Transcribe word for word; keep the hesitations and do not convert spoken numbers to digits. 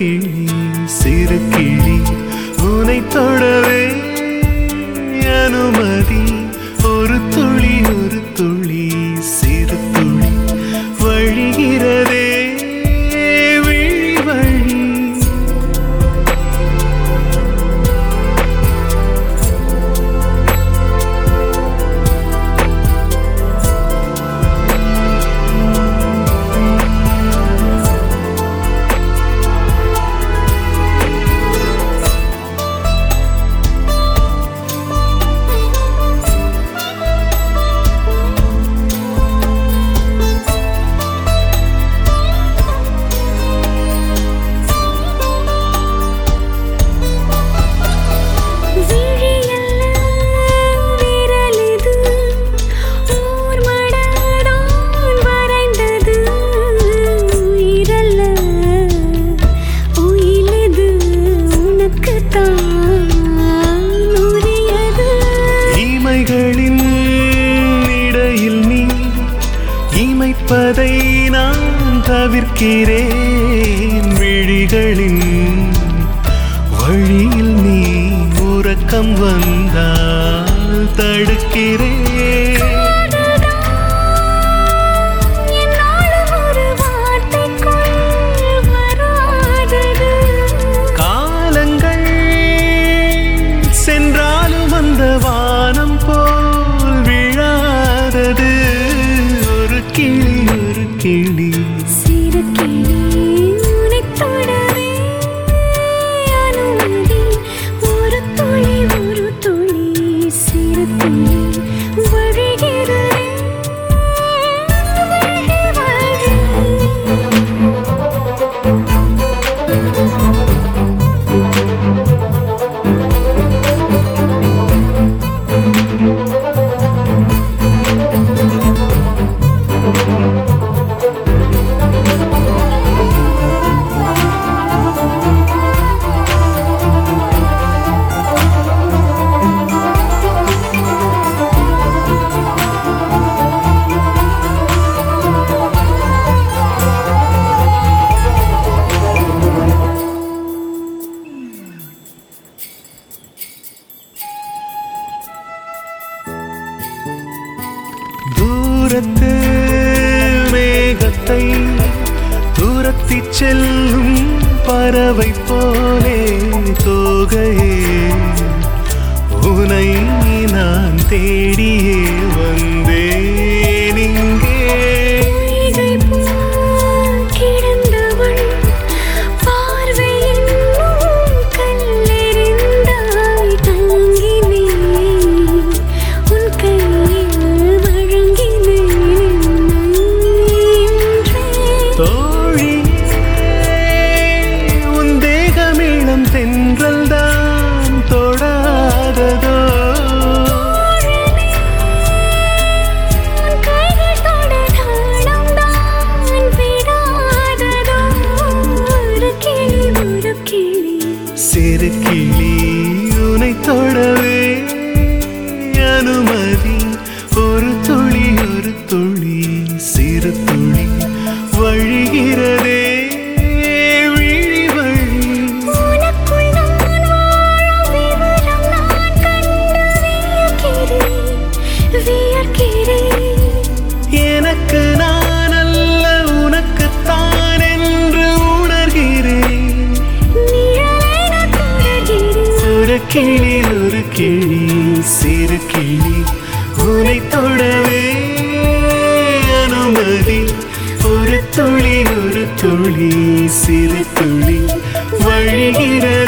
கிளி சிறு கிளி உனை தொடவே அனுமதி ஒரு துளி ஒரு துளி சிறு துளி வழிகிறதே விழி வழி இமைப்பதை நான் தவிர்க்கிறேன் விழிகளின் வழியில் நீ உறக்கம் வந்தால் தடுக்கிறேன் காலங்கள் சென்றாலும் அந்த வானம் போல் விழாதது கிளி ஒரு கிளி சிறு கிளி உனை தொடவே அனுமதி ஒரு துளி ஒரு துளி சிறு துளி வழிகிறதே வழி தூரத்து மேகத்தை தூரத்தி செல்லும் பறவை போலே தோகையே உனை நான் தேடியே வந்தேன் இங்கே தென்றல் தான் தொடாததோ கைகள் தொடராடம் தான் விடாததோ ஒரு கிளி ஒரு கிளி சிறு கிளி உனை தொடவே அனுமதி ஒரு துளி ஒரு துளி சிறு துளி வழிகிறதே எனக்கு நான் அல்ல உனக்குத்தான் என்று உணர்கிறேன் ஒரு கிளி ஒரு கிளி சிறு கிளி உனை தொடவே அனுமதி ஒரு துளி ஒரு துளி சிறு துளி வழிகிற